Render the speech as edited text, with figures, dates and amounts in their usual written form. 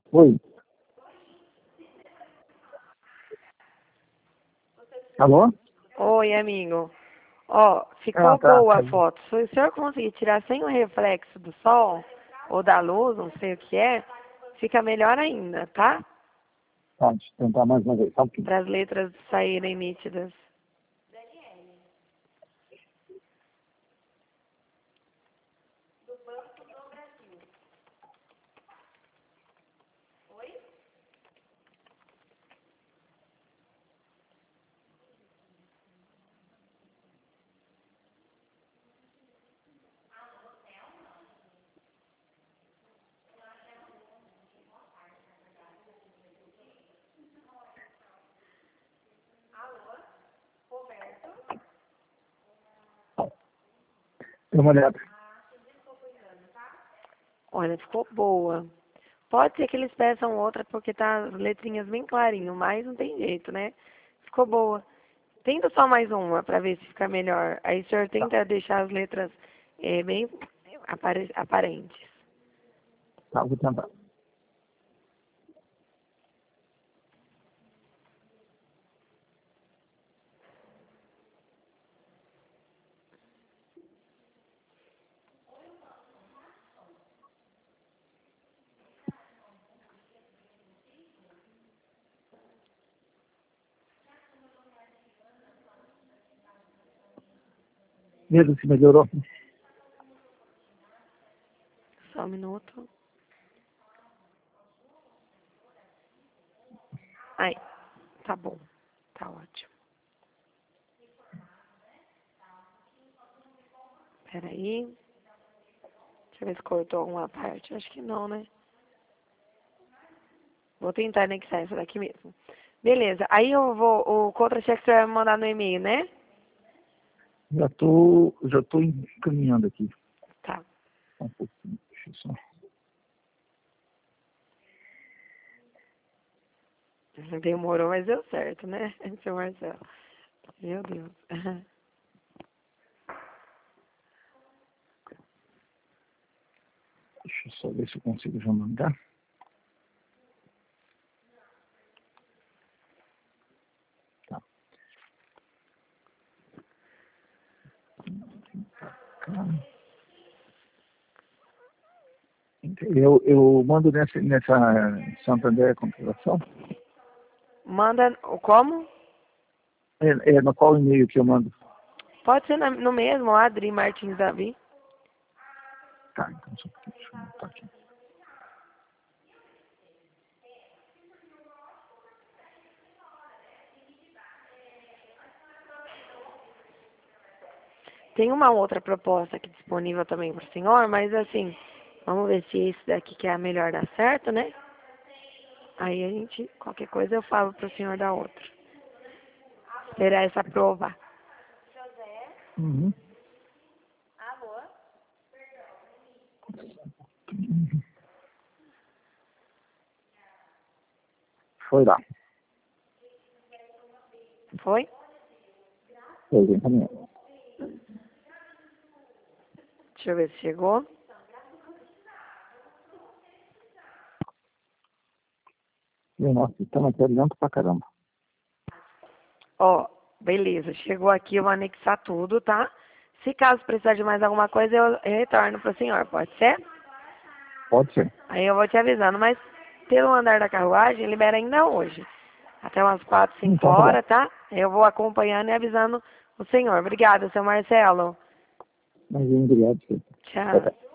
Oi. Alô? Oi, amigo. Ó, ficou Tá. boa a foto. Se o senhor conseguir tirar sem o reflexo do sol ou da luz, não sei o que é, fica melhor ainda, tá? Tá, deixa eu tentar mais uma vez. Só um pouquinho. Para as letras saírem nítidas. Dê uma olhada. Olha, ficou boa. Pode ser que eles peçam outra porque tá as letrinhas bem clarinho, mas não tem jeito, né? Ficou boa. Tenta só mais uma para ver se fica melhor. Aí o senhor tenta deixar as letras bem aparentes. Tá, vou tentar. Veja se melhorou. Só um minuto. Aí, tá bom. Tá ótimo. Peraí. Deixa eu ver se cortou alguma parte. Acho que não, né? Vou tentar anexar essa daqui mesmo. Beleza. Aí eu vou. O contra-cheque você vai me mandar no e-mail, né? Já tô encaminhando aqui. Tá. Só um pouquinho. Deixa eu só. Demorou, mas deu certo, né, seu Marcelo? Meu Deus. Deixa eu só ver se eu consigo já mandar. Tá. Eu mando nessa Santander Compilação. Manda como? No qual e-mail que eu mando? Pode ser no mesmo, Adri Martins Davi. Tá, então só um pouquinho. Deixa eu anotar aqui. Tem uma outra proposta aqui disponível também para o senhor, mas assim, vamos ver se esse daqui que é a melhor dá certo, né? Aí a gente, qualquer coisa eu falo para o senhor da outra. Esperar essa prova. Uhum. Foi lá. Foi? Foi bem caminhando. Deixa eu ver se chegou. Nossa, estamos aqui lento pra caramba. Ó, beleza, chegou aqui, eu vou anexar tudo, tá? Se caso precisar de mais alguma coisa, eu retorno para o senhor, pode ser? Pode ser. Aí eu vou te avisando, mas pelo andar da carruagem, libera ainda hoje. Até umas 4, 5 Então tá bom. horas, tá? Eu vou acompanhando e avisando o senhor. Obrigada, seu Marcelo. Mas obrigado. Tchau.